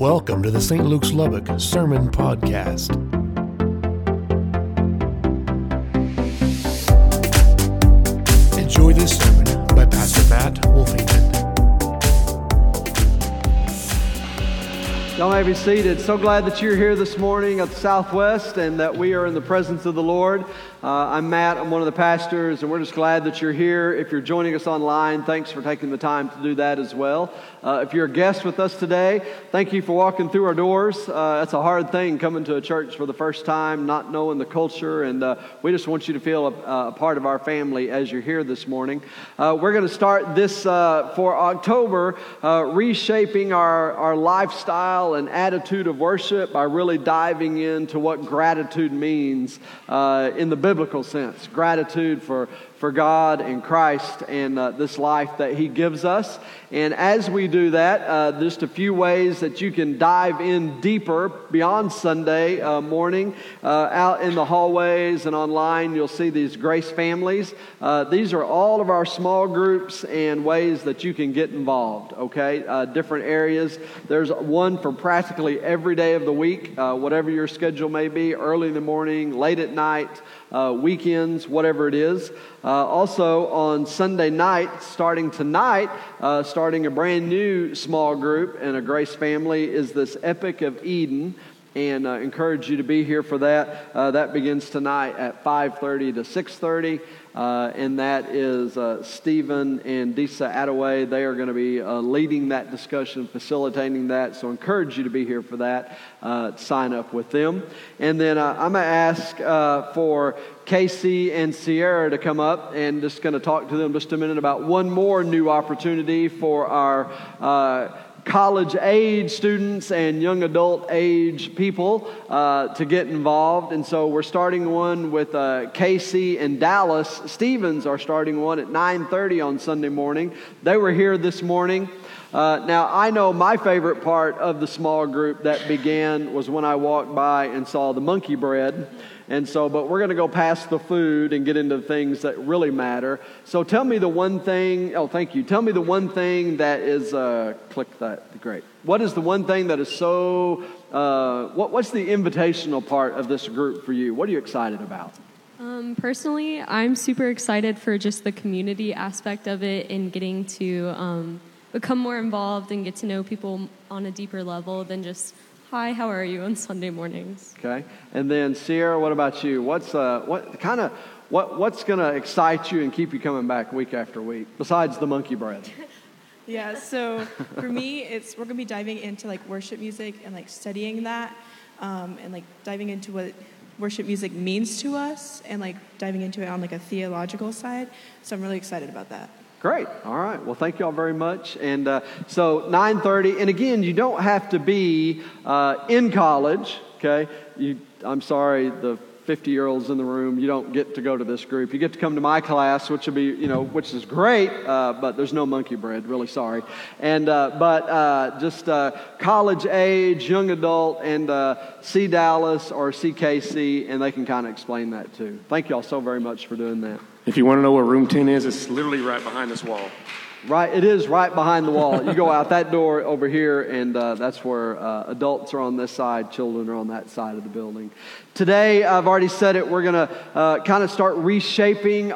Welcome to the St. Luke's Lubbock Sermon Podcast. Enjoy this sermon by Pastor Matt Wolfington. Y'all may be seated. So glad that you're here this morning at the Southwest and that we are in the presence of the Lord. I'm Matt. I'm one of the pastors, and we're just glad that you're here. If you're joining us online, thanks for taking the time to do that as well. If you're a guest with us today, thank you for walking through our doors. That's a hard thing, coming to a church for the first time, not knowing the culture, and we just want you to feel a part of our family as you're here this morning. We're going to start this for October, reshaping our lifestyle and attitude of worship by really diving into what gratitude means in the biblical sense. Gratitude for God and Christ and this life that He gives us. And as we do that, just a few ways that you can dive in deeper beyond Sunday morning. Out in the hallways and online, you'll see these Grace Families. These are all of our small groups and ways that you can get involved, okay? Different areas. There's one for practically every day of the week, whatever your schedule may be, early in the morning, late at night, weekends, whatever it is. Also on Sunday night, starting tonight, starting a brand new small group and a Grace Family is this Epic of Eden, and encourage you to be here for that. That begins tonight at 5:30 to 6:30. And that is Stephen and Disa Attaway. They are going to be leading that discussion, facilitating that. So encourage you to be here for that. Sign up with them. And then I'm going to ask for Casey and Sierra to come up, and just going to talk to them just a minute about one more new opportunity for our college age students and young adult age people to get involved. And so we're starting one with Casey and Dallas. Stevens are starting one at 9:30 on Sunday morning. They were here this morning. Now, I know my favorite part of the small group that began was when I walked by and saw the monkey bread. And so, but we're going to go past the food and get into things that really matter. So tell me the one thing, thank you. Tell me the one thing that is, click that, great. What is the one thing that is so, what's the invitational part of this group for you? What are you excited about? Personally, I'm super excited for just the community aspect of it and getting to become more involved and get to know people on a deeper level than just, hi, how are you on Sunday mornings? Okay. And then Sierra, what about you? What's going to excite you and keep you coming back week after week besides the monkey bread? Yeah, so for me, we're going to be diving into like worship music and like studying that and like diving into what worship music means to us and like diving into it on like a theological side. So I'm really excited about that. Great. All right. Well, thank you all very much. And so 9:30. And again, you don't have to be in college, okay? I'm sorry, the 50-year-olds in the room, you don't get to go to this group. You get to come to my class, which will be, which is great, but there's no monkey bread. Really sorry. And but just college age, young adult, and see Dallas or see Casey, and they can kind of explain that too. Thank you all so very much for doing that. If you want to know where room 10 is, it's literally right behind this wall. Right, it is right behind the wall. You go out that door over here, and that's where adults are on this side, children are on that side of the building. Today, I've already said it, we're going to kind of start reshaping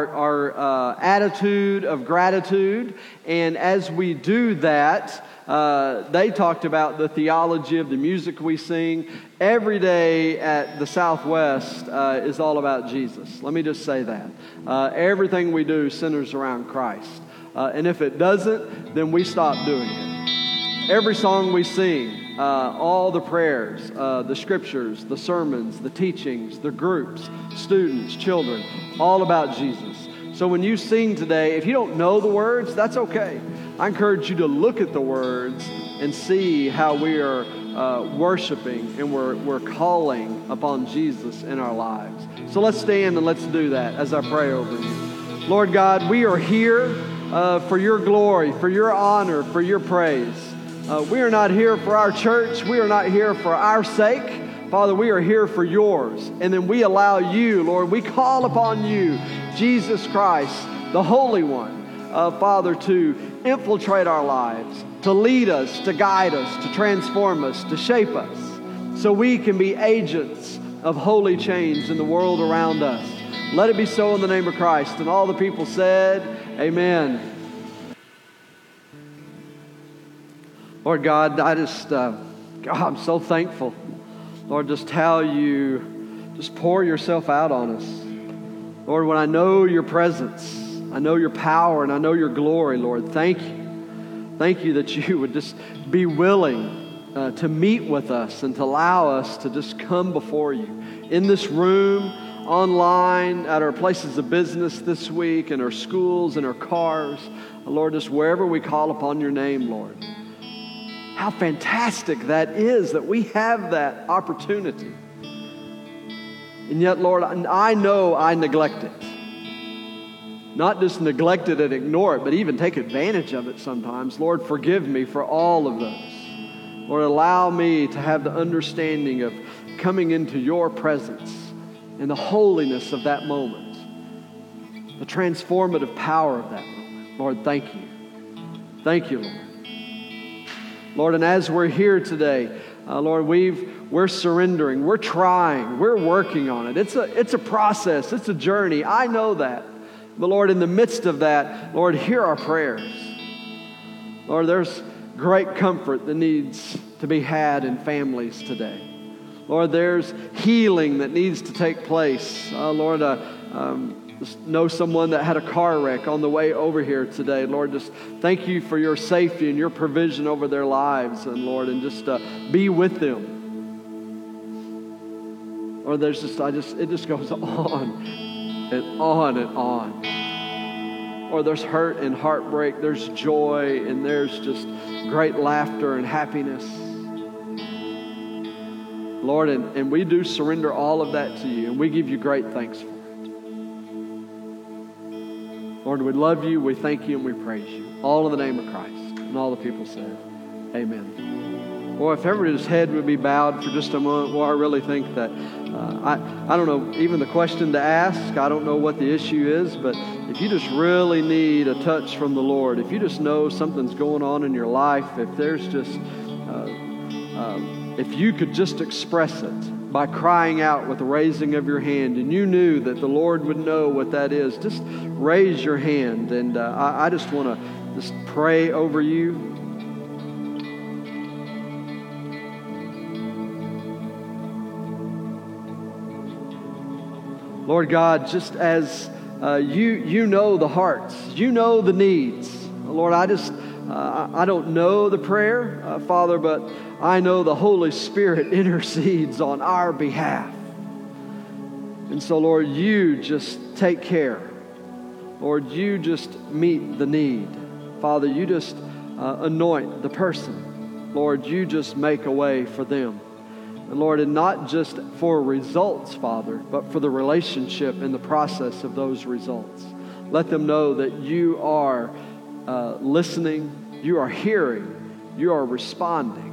our attitude of gratitude. And as we do that, they talked about the theology of the music we sing. Every day at the Southwest is all about Jesus. Let me just say that. Everything we do centers around Christ. And if it doesn't, then we stop doing it. Every song we sing, all the prayers, the scriptures, the sermons, the teachings, the groups, students, children, all about Jesus. So when you sing today, if you don't know the words, that's okay. I encourage you to look at the words and see how we are worshiping and we're calling upon Jesus in our lives. So let's stand and let's do that as I pray over you. Lord God, we are here for your glory, for your honor, for your praise. We are not here for our church. We are not here for our sake. Father, we are here for yours. And then we allow you, Lord, we call upon you, Jesus Christ, the Holy One, Father, to infiltrate our lives, to lead us, to guide us, to transform us, to shape us, so we can be agents of holy change in the world around us. Let it be so in the name of Christ. And all the people said, amen. Lord God, I'm so thankful, Lord, just how you just pour yourself out on us. Lord, when I know your presence, I know your power, and I know your glory, Lord, thank you. Thank you that you would just be willing to meet with us and to allow us to just come before you in this room, online, at our places of business this week, in our schools, in our cars. Lord, just wherever we call upon your name, Lord. How fantastic that is that we have that opportunity. And yet, Lord, I know I neglect it. Not just neglect it and ignore it, but even take advantage of it sometimes. Lord, forgive me for all of those. Lord, allow me to have the understanding of coming into your presence and the holiness of that moment, the transformative power of that moment. Lord, thank you. Thank you, Lord. Lord, and as we're here today, Lord, we're surrendering, we're trying, we're working on it. It's a process, it's a journey. I know that. But Lord, in the midst of that, Lord, hear our prayers. Lord, there's great comfort that needs to be had in families today. Lord, there's healing that needs to take place. Lord, just know someone that had a car wreck on the way over here today. Lord, just thank you for your safety and your provision over their lives. And Lord, and just be with them. Lord, it just goes on and on and on. Or there's hurt and heartbreak, there's joy, and there's just great laughter and happiness. Lord, and we do surrender all of that to you, and we give you great thanks for it. Lord, we love you, we thank you, and we praise you. All in the name of Christ. And all the people said, amen. Well, if everybody's head would be bowed for just a moment, well, I really think that, I don't know even the question to ask. I don't know what the issue is, but if you just really need a touch from the Lord, if you just know something's going on in your life, if there's just, if you could just express it by crying out with the raising of your hand, and you knew that the Lord would know what that is, just raise your hand, and I just want to just pray over you. Lord God, just as you know the hearts, you know the needs. Lord, I don't know the prayer, Father, but I know the Holy Spirit intercedes on our behalf. And so, Lord, you just take care. Lord, you just meet the need. Father, you just anoint the person. Lord, you just make a way for them. And Lord, and not just for results, Father, but for the relationship and the process of those results. Let them know that you are listening, you are hearing, you are responding.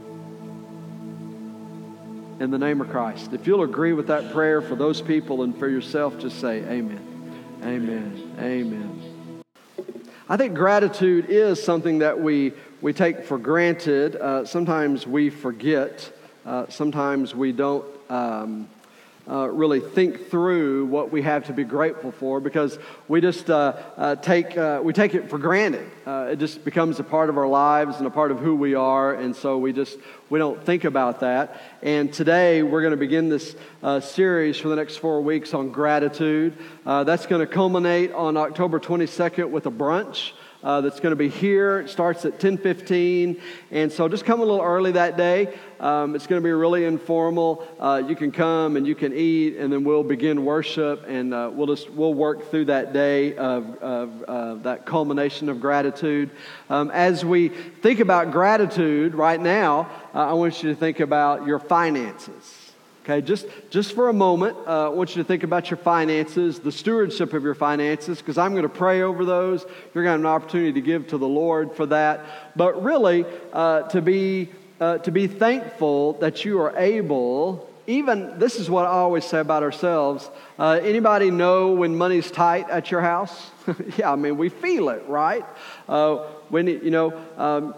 In the name of Christ. If you'll agree with that prayer for those people and for yourself, just say amen. Amen. Amen. I think gratitude is something that we take for granted. Sometimes we forget. Sometimes we don't really think through what we have to be grateful for, because we just take it for granted. It just becomes a part of our lives and a part of who we are, and so we don't think about that. And today we're going to begin this series for the next 4 weeks on gratitude. That's going to culminate on October 22nd with a brunch. That's going to be here. It starts at 10:15, and so just come a little early that day. It's going to be really informal. You can come and you can eat, and then we'll begin worship, and we'll work through that day of that culmination of gratitude. As we think about gratitude right now, I want you to think about your finances. Okay, just for a moment, I want you to think about your finances, the stewardship of your finances, because I'm going to pray over those. You're going to have an opportunity to give to the Lord for that. But really, to be thankful that you are able. Even this is what I always say about ourselves. Anybody know when money's tight at your house? Yeah, I mean we feel it, right?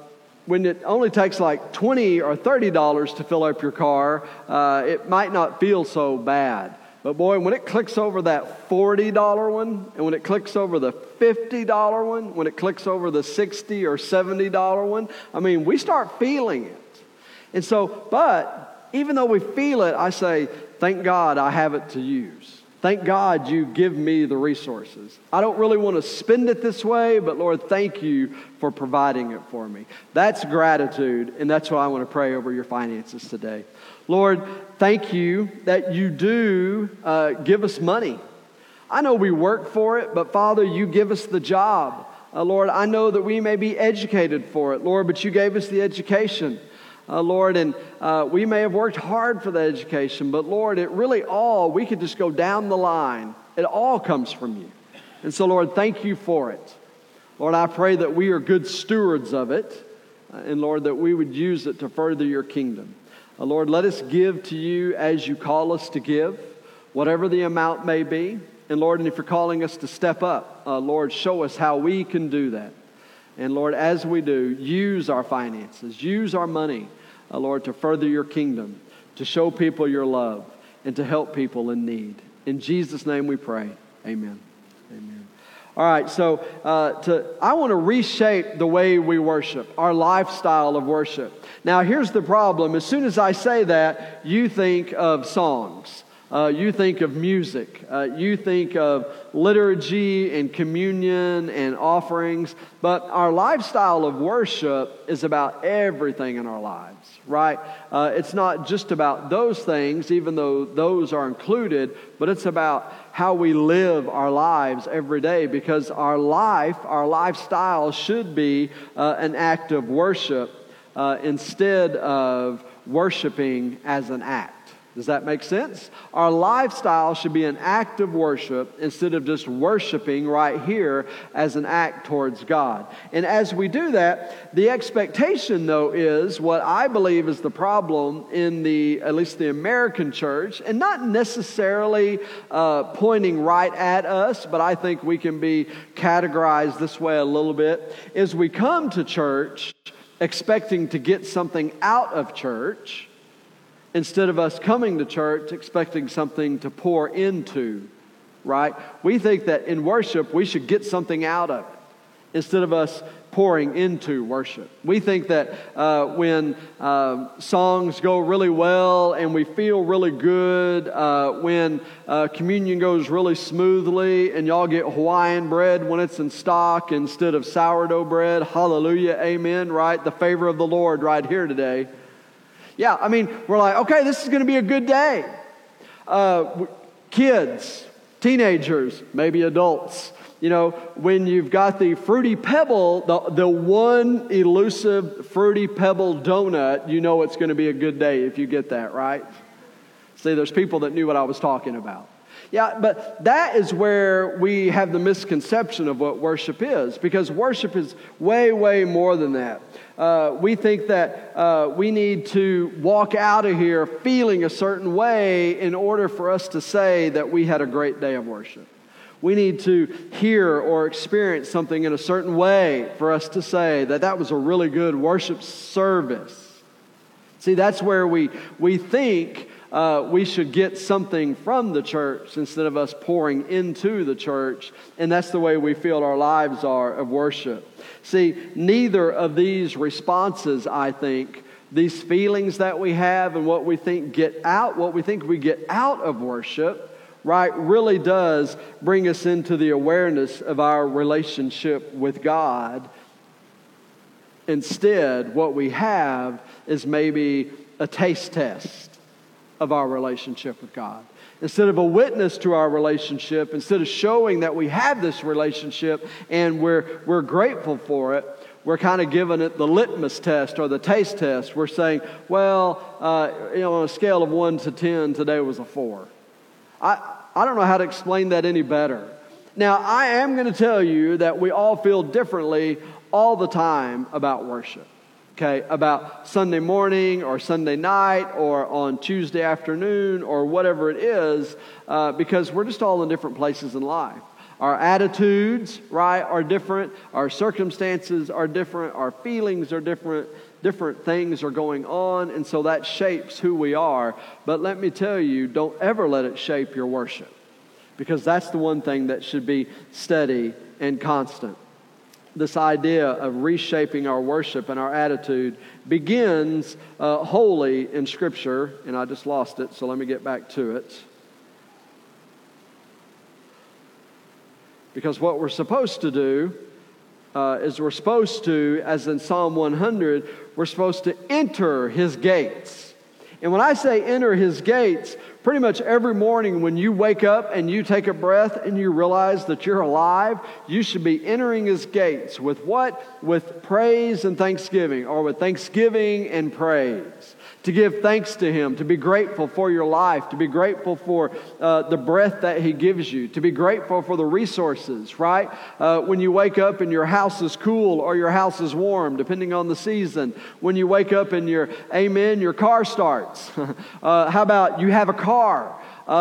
when it only takes like $20 or $30 to fill up your car, it might not feel so bad. But boy, when it clicks over that $40 one, and when it clicks over the $50 one, when it clicks over the $60 or $70 one, I mean, we start feeling it. And so, but even though we feel it, I say, thank God I have it to use. Thank God you give me the resources. I don't really want to spend it this way, but Lord, thank you for providing it for me. That's gratitude, and that's why I want to pray over your finances today. Lord, thank you that you do give us money. I know we work for it, but Father, you give us the job. Lord, I know that we may be educated for it, Lord, but you gave us the education. Lord, and we may have worked hard for the education, but Lord, we could just go down the line. It all comes from you. And so, Lord, thank you for it. Lord, I pray that we are good stewards of it, and Lord, that we would use it to further your kingdom. Lord, let us give to you as you call us to give, whatever the amount may be. And Lord, and if you're calling us to step up, Lord, show us how we can do that. And Lord, as we do, use our finances, use our money, Lord, to further your kingdom, to show people your love, and to help people in need. In Jesus' name we pray. Amen. Amen. All right, so I want to reshape the way we worship, our lifestyle of worship. Now, here's the problem. As soon as I say that, you think of songs. You think of music. You think of liturgy and communion and offerings. But our lifestyle of worship is about everything in our lives, right? It's not just about those things, even though those are included, but it's about how we live our lives every day, because our lifestyle should be an act of worship instead of worshiping as an act. Does that make sense? Our lifestyle should be an act of worship instead of just worshiping right here as an act towards God. And as we do that, the expectation, though, is what I believe is the problem in at least the American church, and not necessarily pointing right at us, but I think we can be categorized this way a little bit, is we come to church expecting to get something out of church, instead of us coming to church expecting something to pour into, right? We think that in worship we should get something out of it instead of us pouring into worship. We think that when songs go really well and we feel really good, when communion goes really smoothly and y'all get Hawaiian bread when it's in stock instead of sourdough bread, hallelujah, amen, right? The favor of the Lord right here today. Yeah, I mean, we're like, okay, this is going to be a good day. Kids, teenagers, maybe adults, you know, when you've got the Fruity Pebble, the one elusive Fruity Pebble donut, you know it's going to be a good day if you get that, right? See, there's people that knew what I was talking about. Yeah, but that is where we have the misconception of what worship is, because worship is way, way more than that. We think that we need to walk out of here feeling a certain way in order for us to say that we had a great day of worship. We need to hear or experience something in a certain way for us to say that that was a really good worship service. See, that's where we think we should get something from the church instead of us pouring into the church, and that's the way we feel our lives are of worship. See, neither of these responses, I think, these feelings that we have and what we think we get out of worship, right, really does bring us into the awareness of our relationship with God. Instead, what we have is maybe a taste test of our relationship with God. Instead of a witness to our relationship, instead of showing that we have this relationship and we're grateful for it, we're kind of giving it the litmus test or the taste test. We're saying, well, on a scale of 1 to 10, today was a 4. I don't know how to explain that any better. Now, I am going to tell you that we all feel differently all the time about worship. Okay, about Sunday morning or Sunday night or on Tuesday afternoon or whatever it is, because we're just all in different places in life. Our attitudes, right, are different. Our circumstances are different. Our feelings are different. Different things are going on, and so that shapes who we are. But let me tell you, don't ever let it shape your worship, because that's the one thing that should be steady and constant. This idea of reshaping our worship and our attitude begins wholly in Scripture, and I just lost it, so let me get back to it. Because what we're supposed to do is we're supposed to, as in Psalm 100, we're supposed to enter His gates. And when I say enter His gates, pretty much every morning when you wake up and you take a breath and you realize that you're alive, you should be entering His gates with what? With praise and thanksgiving, or with thanksgiving and praise. To give thanks to Him, to be grateful for your life, to be grateful for the breath that He gives you, to be grateful for the resources, right? When you wake up and your house is cool or your house is warm, depending on the season. When you wake up and your car starts. How about you have a car?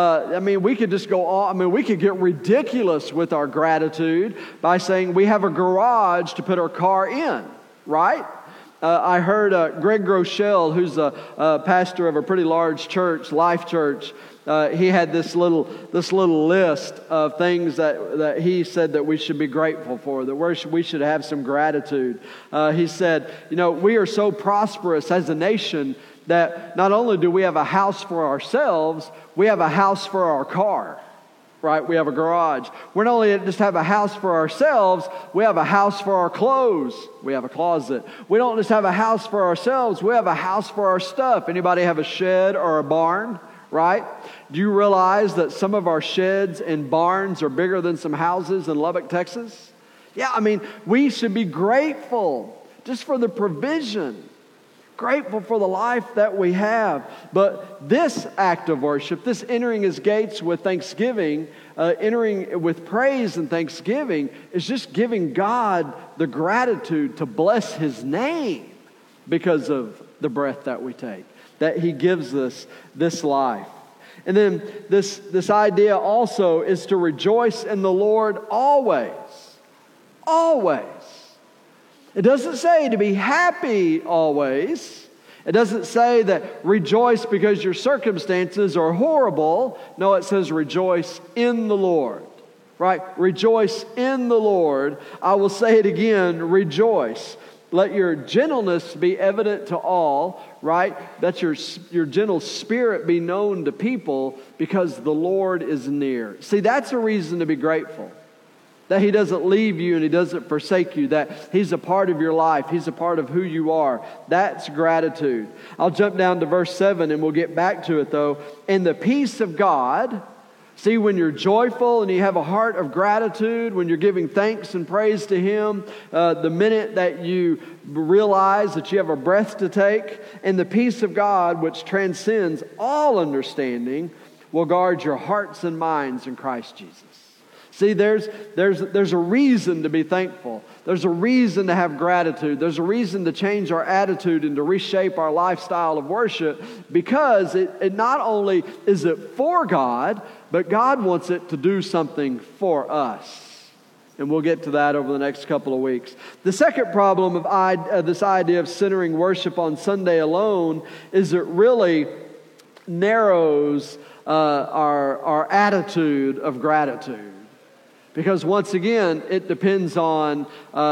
We could just go on. We could get ridiculous with our gratitude by saying we have a garage to put our car in, right? I heard Greg Groeschel, who's a pastor of a pretty large church, Life Church. He had this little list of things that he said that we should be grateful for, that we should have some gratitude. He said, we are so prosperous as a nation that not only do we have a house for ourselves, we have a house for our car. Right? We have a garage. We not only just have a house for ourselves, we have a house for our clothes. We have a closet. We don't just have a house for ourselves, we have a house for our stuff. Anybody have a shed or a barn? Right? Do you realize that some of our sheds and barns are bigger than some houses in Lubbock, Texas? Yeah, we should be grateful just for the provision. Grateful for the life that we have. But this act of worship, this entering His gates with thanksgiving, entering with praise and thanksgiving, is just giving God the gratitude to bless His name because of the breath that we take, that He gives us this life. And then this idea also is to rejoice in the Lord always. Always. It doesn't say to be happy always. It doesn't say that rejoice because your circumstances are horrible. No, it says rejoice in the Lord. Right? Rejoice in the Lord. I will say it again, rejoice. Let your gentleness be evident to all, right? That your gentle spirit be known to people, because the Lord is near. See, that's a reason to be grateful. That He doesn't leave you and He doesn't forsake you. That He's a part of your life. He's a part of who you are. That's gratitude. I'll jump down to verse 7 and we'll get back to it though. And the peace of God. See, when you're joyful and you have a heart of gratitude, when you're giving thanks and praise to Him, the minute that you realize that you have a breath to take, and the peace of God, which transcends all understanding, will guard your hearts and minds in Christ Jesus. See, there's a reason to be thankful. There's a reason to have gratitude. There's a reason to change our attitude and to reshape our lifestyle of worship, because it not only is it for God, but God wants it to do something for us. And we'll get to that over the next couple of weeks. The second problem of this idea of centering worship on Sunday alone is it really narrows our attitude of gratitude. Because once again, it depends on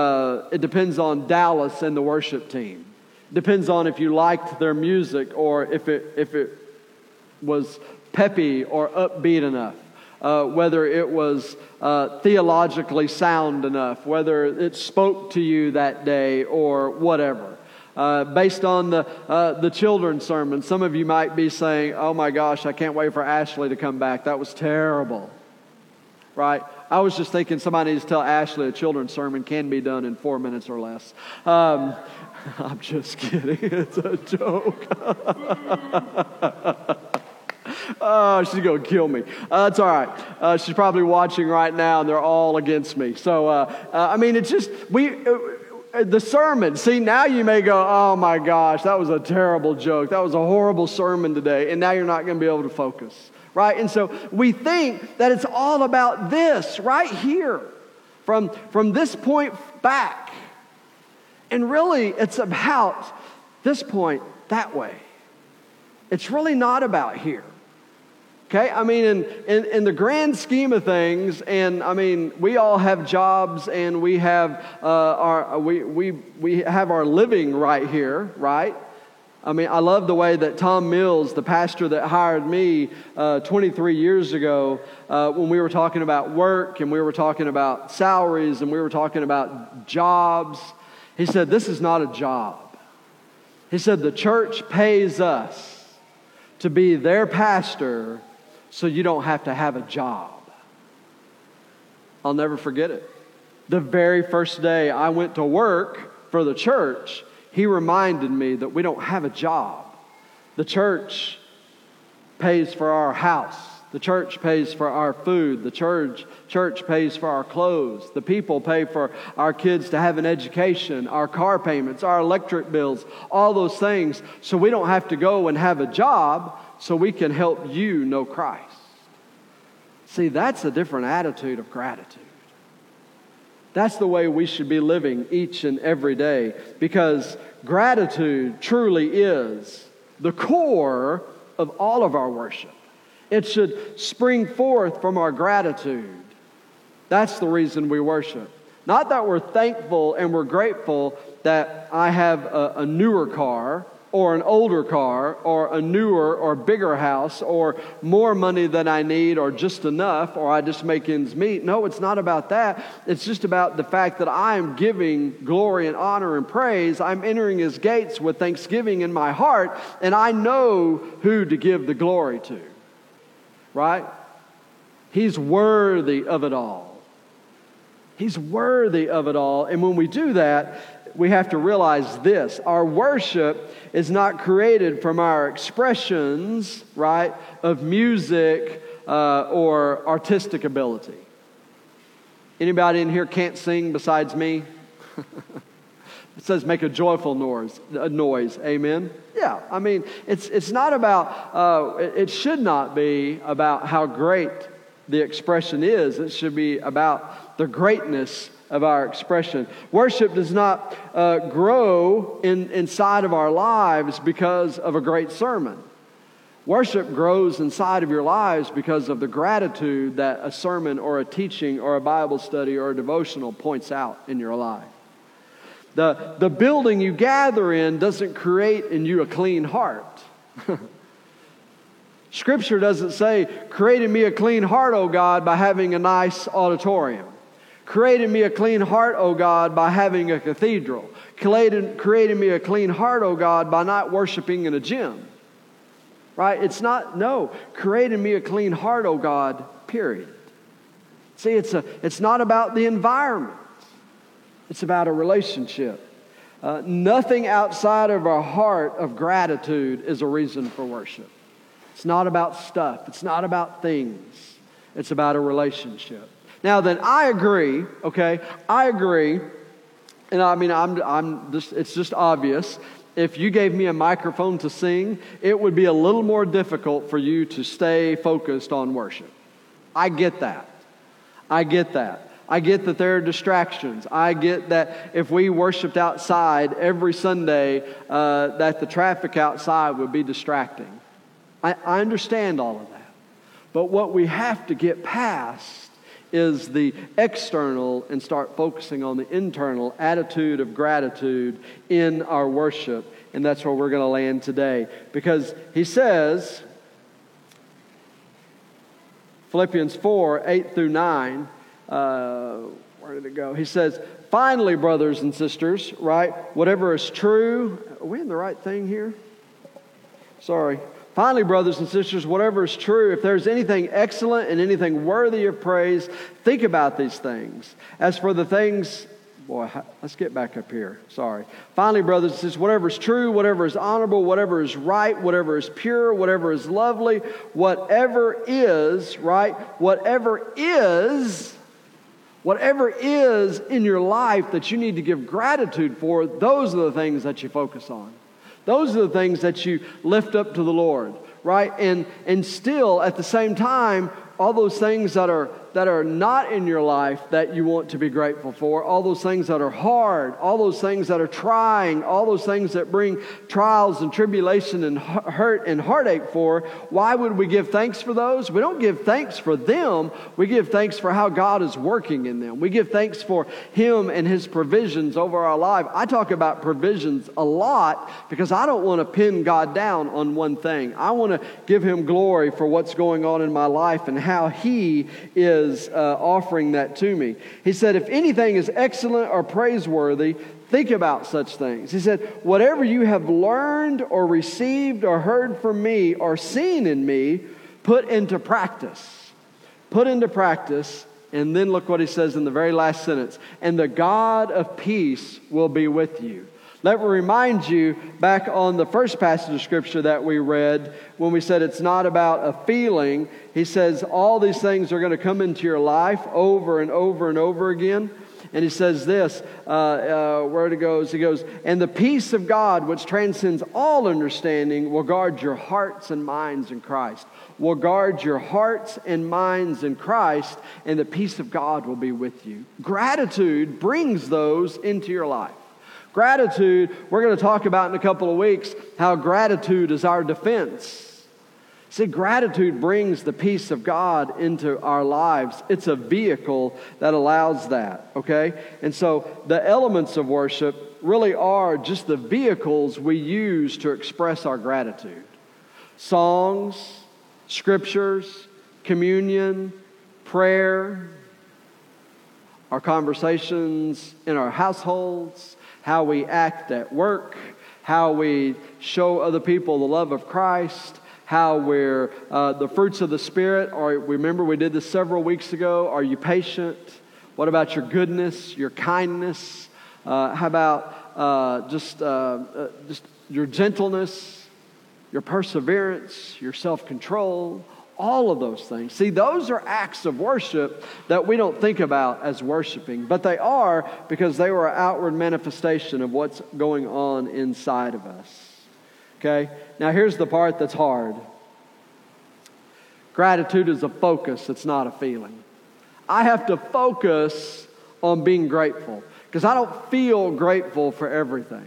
Dallas and the worship team. It depends on if you liked their music, or if it was peppy or upbeat enough. Whether it was theologically sound enough, whether it spoke to you that day, or whatever. Based on the children's sermon, some of you might be saying, "Oh my gosh, I can't wait for Ashley to come back. That was terrible." Right? I was just thinking somebody needs to tell Ashley a children's sermon can be done in 4 minutes or less. I'm just kidding. It's a joke. Oh, she's going to kill me. It's all right. She's probably watching right now, and they're all against me. So, it's just, the sermon. See, now you may go, oh my gosh, that was a terrible joke. That was a horrible sermon today. And now you're not going to be able to focus, right? And so we think that it's all about this right here from this point back. And really, it's about this point that way. It's really not about here. Okay, I mean, in the grand scheme of things, and I mean, we all have jobs, and we have we have our living right here, right? I mean, I love the way that Tom Mills, the pastor that hired me 23 years ago, when we were talking about work, and we were talking about salaries, and we were talking about jobs, he said, "This is not a job." He said, "The church pays us to be their pastor, so you don't have to have a job." I'll never forget it. The very first day I went to work for the church, he reminded me that we don't have a job. The church pays for our house. The church pays for our food. The church pays for our clothes. The people pay for our kids to have an education, our car payments, our electric bills, all those things. So we don't have to go and have a job, so we can help you know Christ. See, that's a different attitude of gratitude. That's the way we should be living each and every day, because gratitude truly is the core of all of our worship. It should spring forth from our gratitude. That's the reason we worship. Not that we're thankful and we're grateful that I have a newer car, or an older car, or a newer or bigger house, or more money than I need, or just enough, or I just make ends meet. No, it's not about that. It's just about the fact that I am giving glory and honor and praise. I'm entering His gates with thanksgiving in my heart, and I know who to give the glory to. Right? He's worthy of it all. He's worthy of it all. And when we do that, we have to realize this: our worship is not created from our expressions, right, of music or artistic ability. Anybody in here can't sing besides me? It says make a joyful noise. Amen? Yeah, I mean, it's not about, it should not be about how great the expression is. It should be about the greatness of our expression. Worship does not grow inside of our lives because of a great sermon. Worship grows inside of your lives because of the gratitude that a sermon or a teaching or a Bible study or a devotional points out in your life. The building you gather in doesn't create in you a clean heart. Scripture doesn't say, create in me a clean heart, O God, by having a nice auditorium. Create in me a clean heart, O God, by having a cathedral. Create in me a clean heart, O God, by not worshiping in a gym. Right? It's not, no. Create in me a clean heart, O God, period. See, it's not about the environment. It's about a relationship. Nothing outside of our heart of gratitude is a reason for worship. It's not about stuff. It's not about things. It's about a relationship. Now then, I agree, okay? I agree, and I mean, it's just obvious. If you gave me a microphone to sing, it would be a little more difficult for you to stay focused on worship. I get that. I get that. I get that there are distractions. I get that if we worshiped outside every Sunday, that the traffic outside would be distracting. I understand all of that. But what we have to get past is the external and start focusing on the internal attitude of gratitude in our worship. And that's where we're going to land today. Because he says, Philippians 4, 8 through 9, where did it go? He says, finally, brothers and sisters, right, whatever is true. Are we in the right thing here? Sorry. Finally, brothers and sisters, whatever is true, if there's anything excellent and anything worthy of praise, think about these things. As for the things, let's get back up here. Sorry. Finally, brothers and sisters, whatever is true, whatever is honorable, whatever is right, whatever is pure, whatever is lovely, whatever is, right, whatever is Whatever is in your life that you need to give gratitude for, those are the things that you focus on. Those are the things that you lift up to the Lord, right? And still, at the same time, all those things that are not in your life that you want to be grateful for, all those things that are hard, all those things that are trying, all those things that bring trials and tribulation and hurt and heartache for, why would we give thanks for those? We don't give thanks for them. We give thanks for how God is working in them. We give thanks for Him and His provisions over our life. I talk about provisions a lot because I don't want to pin God down on one thing. I want to give Him glory for what's going on in my life and how He is offering that to me. He said, if anything is excellent or praiseworthy, think about such things. He said, whatever you have learned or received or heard from me or seen in me, put into practice. Put into practice. And then look what he says in the very last sentence. And the God of peace will be with you. Let me remind you back on the first passage of Scripture that we read when we said it's not about a feeling. He says all these things are going to come into your life over and over and over again. And he says this, where it goes, he goes, and the peace of God, which transcends all understanding, will guard your hearts and minds in Christ. Will guard your hearts and minds in Christ, and the peace of God will be with you. Gratitude brings those into your life. Gratitude, we're going to talk about in a couple of weeks how gratitude is our defense. See, gratitude brings the peace of God into our lives. It's a vehicle that allows that, okay? And so the elements of worship really are just the vehicles we use to express our gratitude. Songs, scriptures, communion, prayer, our conversations in our households, how we act at work, how we show other people the love of Christ, how we're the fruits of the Spirit. Or remember, we did this several weeks ago. Are you patient? What about your goodness, your kindness? How about just your gentleness, your perseverance, your self-control? All of those things. See, those are acts of worship that we don't think about as worshiping, but they are because they were an outward manifestation of what's going on inside of us. Okay? Now here's the part that's hard. Gratitude is a focus, it's not a feeling. I have to focus on being grateful because I don't feel grateful for everything.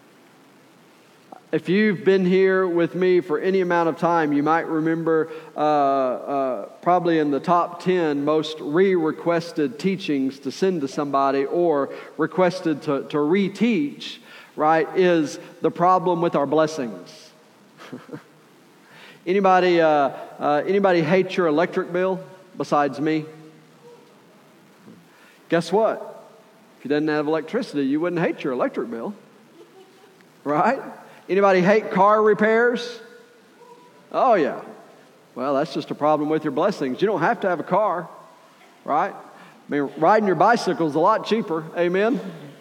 If you've been here with me for any amount of time, you might remember probably in the top 10 most requested teachings to send to somebody or requested to reteach, right, is the problem with our blessings. Anybody hate your electric bill besides me? Guess what? If you didn't have electricity, you wouldn't hate your electric bill, right? Anybody hate car repairs? Oh, yeah. Well, that's just a problem with your blessings. You don't have to have a car, right? I mean, riding your bicycle is a lot cheaper. Amen?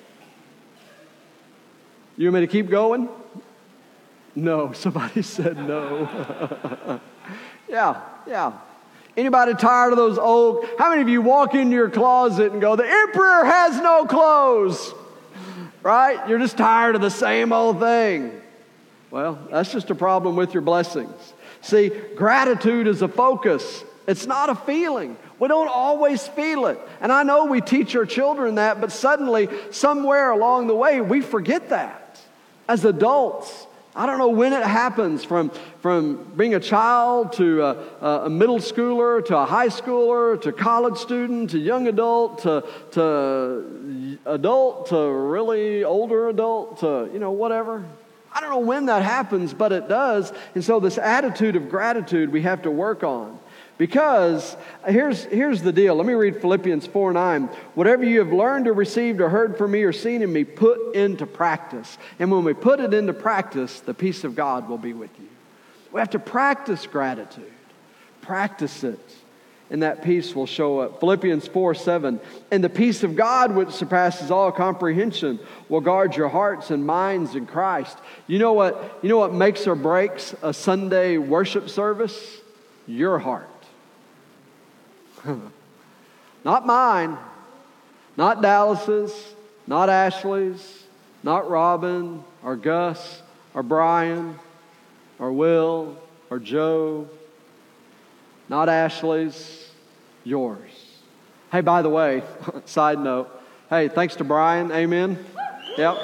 You want me to keep going? No. Somebody said no. Yeah. Anybody tired of those old... How many of you walk into your closet and go, the emperor has no clothes? Right? You're just tired of the same old thing. Well, that's just a problem with your blessings. See, gratitude is a focus. It's not a feeling. We don't always feel it. And I know we teach our children that, but suddenly, somewhere along the way, we forget that. As adults, I don't know when it happens, from being a child to a middle schooler, to a high schooler, to college student, to young adult, to adult, to really older adult, to, whatever. I don't know when that happens, but it does. And so this attitude of gratitude we have to work on. Because here's the deal. Let me read Philippians 4:9. Whatever you have learned or received or heard from me or seen in me, put into practice. And when we put it into practice, the peace of God will be with you. We have to practice gratitude. Practice it. And that peace will show up. Philippians 4:7. And the peace of God, which surpasses all comprehension, will guard your hearts and minds in Christ. You know what makes or breaks a Sunday worship service? Your heart. Not mine. Not Dallas's, not Ashley's, not Robin, or Gus, or Brian, or Will, or Joe. Not Ashley's, yours. Hey, by the way, side note, hey, thanks to Brian, amen? Yep.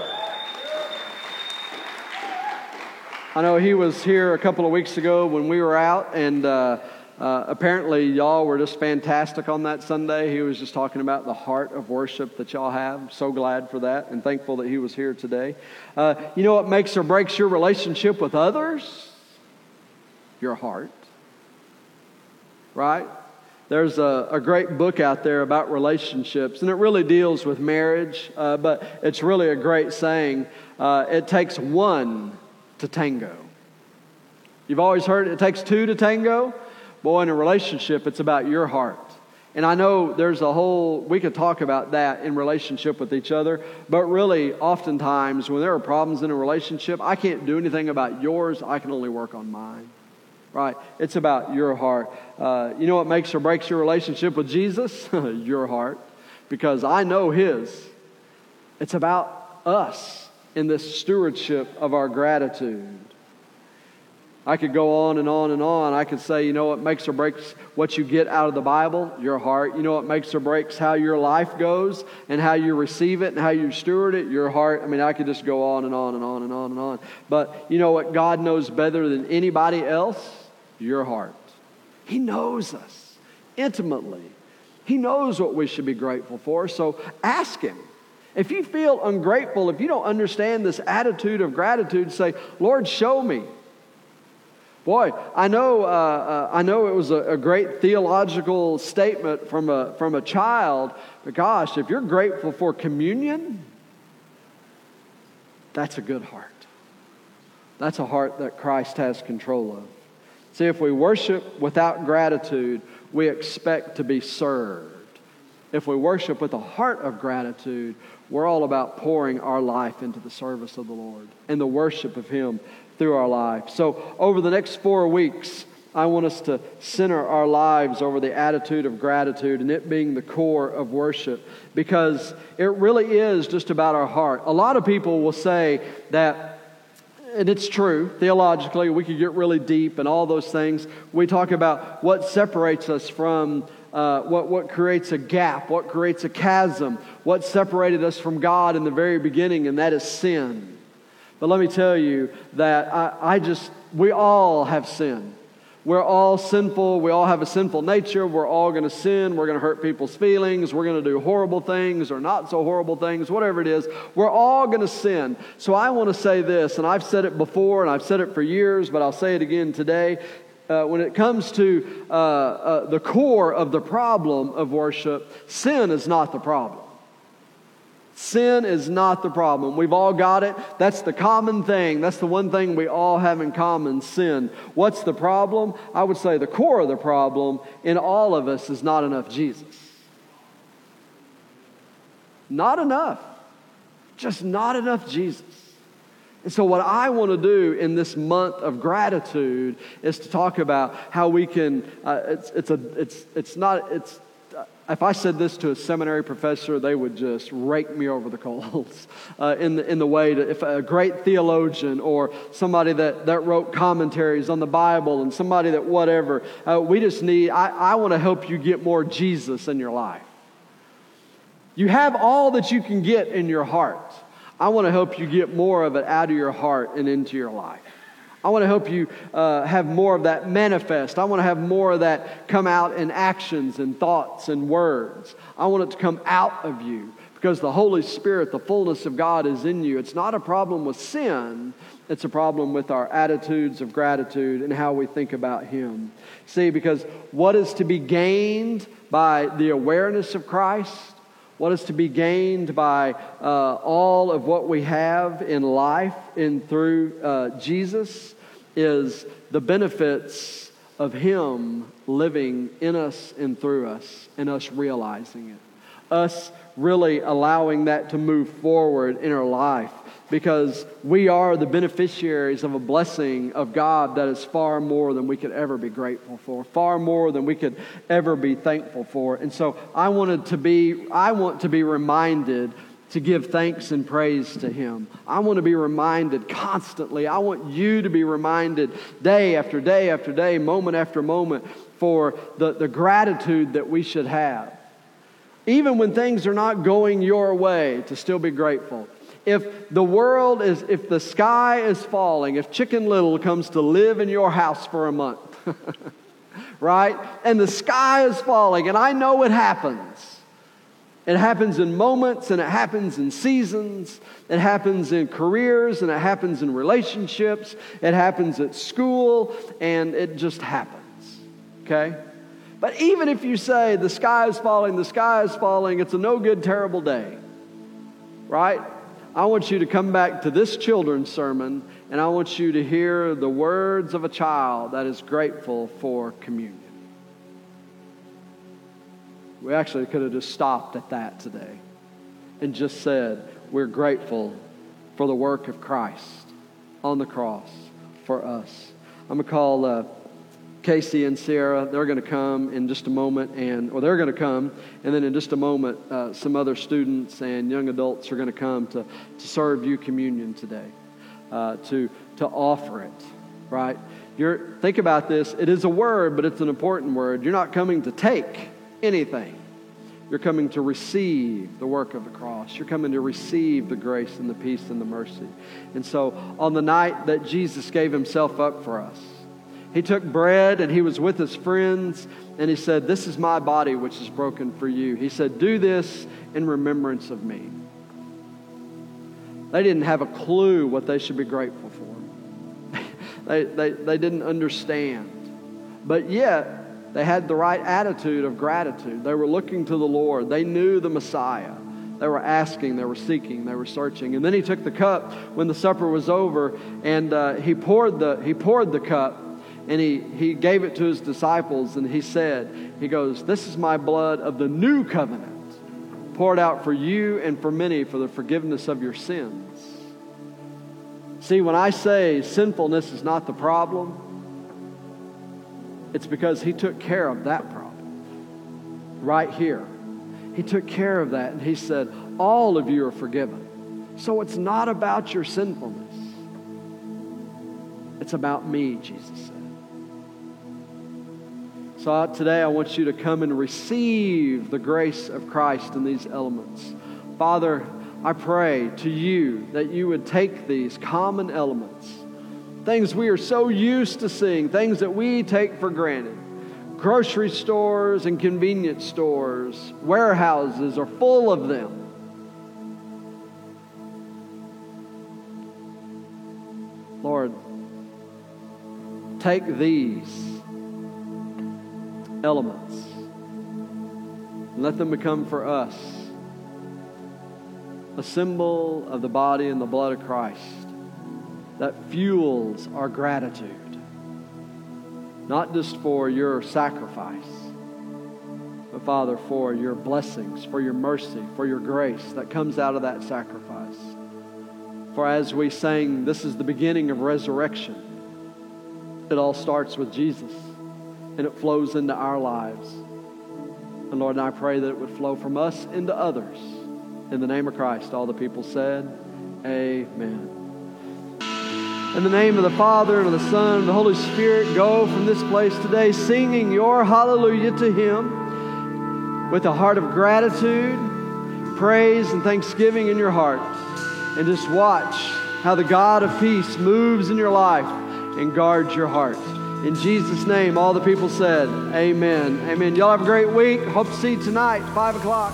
I know he was here a couple of weeks ago when we were out, and apparently y'all were just fantastic on that Sunday. He was just talking about the heart of worship that y'all have. So glad for that and thankful that he was here today. You know what makes or breaks your relationship with others? Your heart. Right? There's a great book out there about relationships, and it really deals with marriage, but it's really a great saying. It takes one to tango. You've always heard it takes two to tango. Boy, in a relationship, it's about your heart. And I know we could talk about that in relationship with each other, but really, oftentimes, when there are problems in a relationship, I can't do anything about yours. I can only work on mine. Right? It's about your heart. You know what makes or breaks your relationship with Jesus? Your heart. Because I know His. It's about us in this stewardship of our gratitude. I could go on and on and on. I could say, you know what makes or breaks what you get out of the Bible? Your heart. You know what makes or breaks how your life goes and how you receive it and how you steward it? Your heart. I mean, I could just go on and on and on and on and on. But you know what God knows better than anybody else? Your heart. He knows us intimately. He knows what we should be grateful for. So ask Him. If you feel ungrateful, if you don't understand this attitude of gratitude, say, Lord, show me. Boy, I know it was a great theological statement from a child, but gosh, if you're grateful for communion, that's a good heart. That's a heart that Christ has control of. See, if we worship without gratitude, we expect to be served. If we worship with a heart of gratitude, we're all about pouring our life into the service of the Lord and the worship of Him through our life. So over the next 4 weeks, I want us to center our lives over the attitude of gratitude and it being the core of worship, because it really is just about our heart. A lot of people will say that, and it's true, theologically, we could get really deep and all those things. We talk about what separates us from what creates a gap, what creates a chasm, what separated us from God in the very beginning, and that is sin. But let me tell you that we all have sin. We're all sinful. We all have a sinful nature. We're all going to sin. We're going to hurt people's feelings. We're going to do horrible things or not so horrible things, whatever it is. We're all going to sin. So I want to say this, and I've said it before, and I've said it for years, but I'll say it again today. When it comes to the core of the problem of worship, sin is not the problem. Sin is not the problem. We've all got it. That's the common thing. That's the one thing we all have in common, sin. What's the problem? I would say the core of the problem in all of us is not enough Jesus. Not enough. Just not enough Jesus. And so what I want to do in this month of gratitude is to talk about how we can, if I said this to a seminary professor, they would just rake me over the coals in the way that if a great theologian or somebody that wrote commentaries on the Bible and somebody that whatever, we just need, I want to help you get more Jesus in your life. You have all that you can get in your heart. I want to help you get more of it out of your heart and into your life. I want to help you have more of that manifest. I want to have more of that come out in actions and thoughts and words. I want it to come out of you because the Holy Spirit, the fullness of God is in you. It's not a problem with sin. It's a problem with our attitudes of gratitude and how we think about Him. See, because what is to be gained by the awareness of Christ, what is to be gained by all of what we have in life and through Jesus is the benefits of Him living in us and through us and us realizing it. us really allowing that to move forward in our life, because we are the beneficiaries of a blessing of God that is far more than we could ever be grateful for, far more than we could ever be thankful for. And so I want to be reminded to give thanks and praise to Him. I want to be reminded constantly. I want you to be reminded day after day after day, moment after moment, for the gratitude that we should have. Even when things are not going your way, to still be grateful. If the sky is falling, if Chicken Little comes to live in your house for a month, right? And the sky is falling, and I know it happens. It happens in moments, and it happens in seasons. It happens in careers, and it happens in relationships. It happens at school, and it just happens, okay? But even if you say the sky is falling, it's a no good, terrible day, right? I want you to come back to this children's sermon, and I want you to hear the words of a child that is grateful for communion. We actually could have just stopped at that today and just said, we're grateful for the work of Christ on the cross for us. I'm going to call Casey and Sarah. They're going to come in just a moment, and then in just a moment, some other students and young adults are going to come to serve you communion today, to offer it, right? Think about this. It is a word, but it's an important word. You're not coming to take anything. You're coming to receive the work of the cross. You're coming to receive the grace and the peace and the mercy. And so on the night that Jesus gave Himself up for us, He took bread and He was with His friends, and He said, "This is my body which is broken for you." He said, "Do this in remembrance of me." They didn't have a clue what they should be grateful for. They didn't understand. But yet, they had the right attitude of gratitude. They were looking to the Lord. They knew the Messiah. They were asking, they were seeking, they were searching. And then He took the cup when the supper was over, and He poured the cup. And he gave it to His disciples, and He said, He goes, "This is my blood of the new covenant, poured out for you and for many for the forgiveness of your sins." See, when I say sinfulness is not the problem, it's because He took care of that problem right here. He took care of that, and He said, all of you are forgiven. So it's not about your sinfulness. It's about me, Jesus said. So today I want you to come and receive the grace of Christ in these elements. Father, I pray to You that You would take these common elements, things we are so used to seeing, things that we take for granted. Grocery stores and convenience stores, warehouses are full of them. Lord, take these elements and let them become for us a symbol of the body and the blood of Christ that fuels our gratitude, not just for Your sacrifice, but Father, for Your blessings, for Your mercy, for Your grace that comes out of that sacrifice. For as we sang, this is the beginning of resurrection. It all starts with Jesus, and it flows into our lives. And Lord, I pray that it would flow from us into others. In the name of Christ, all the people said, amen. In the name of the Father, and of the Son, and the Holy Spirit, go from this place today singing your hallelujah to Him with a heart of gratitude, praise, and thanksgiving in your heart. And just watch how the God of peace moves in your life and guards your heart. In Jesus' name, all the people said, amen. Amen. Y'all have a great week. Hope to see you tonight, 5 o'clock.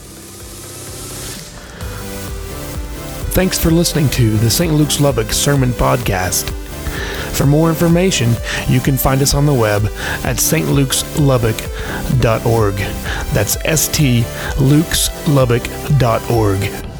Thanks for listening to the St. Luke's Lubbock Sermon Podcast. For more information, you can find us on the web at stlukesLubbock.org. That's stlukesLubbock.org.